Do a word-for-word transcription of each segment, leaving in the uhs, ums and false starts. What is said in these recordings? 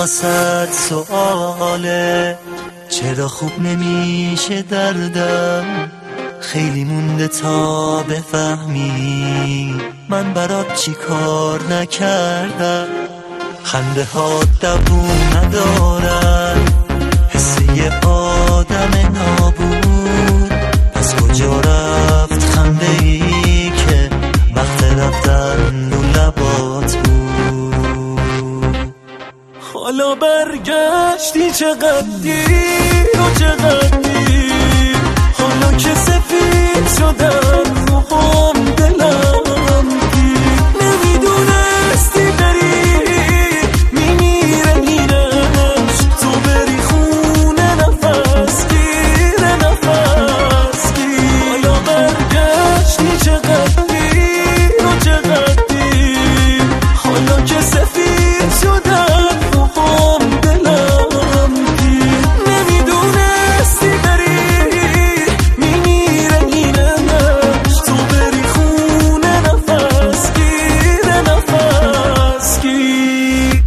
واسد سؤاله چرا خوب نمیشه دردم، خیلی مونده تا بفهمی من برات چی کار نکردم. خنده ها دووم ندارن، حس یه آدم نابود، از کجا رفت خنده ای که وقت رفتن رو لبات بود. حالا برگشتی چقدر دیر و چقدر دیر، حالا که سفید شدم روحم دلم گیر، نمیدونستی بری میمیره اینش، تو بری خونه نفس گیر نفس گیر. حالا برگشتی چقدر دیر و چقدر دیر، حالا که سفید شدم روحم دلم گیر، نمیدونستی بری میمیره اینش، تو بری خونه نفس گیر نفس گیر.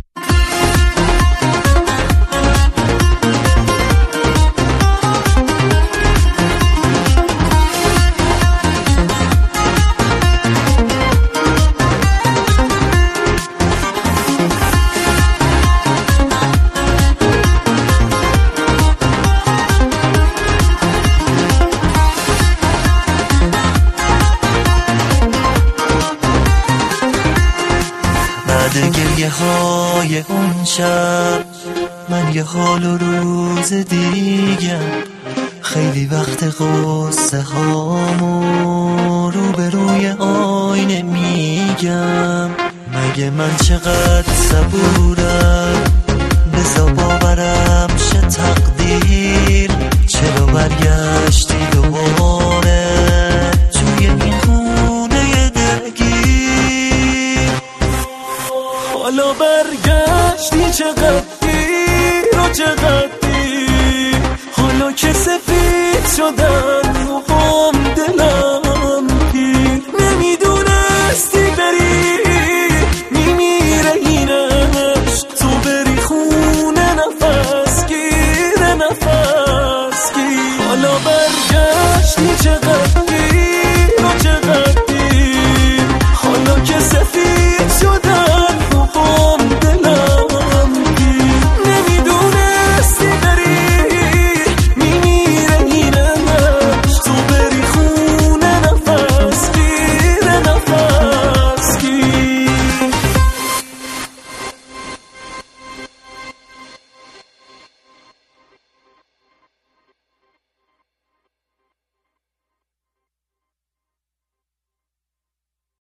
بعد گریه های اون شب من یه حال و روز دیگم، خیلی وقت قصه هامو رو به روی آینه میگم. مگه من چقدر صبورم بزا باورم شه تقدیر، چرا برگشتی دوباره توی این خونه دلگیر. حالا برگشتی چقدر دیر و چقدر دیر، حالا که سفید شدن روحم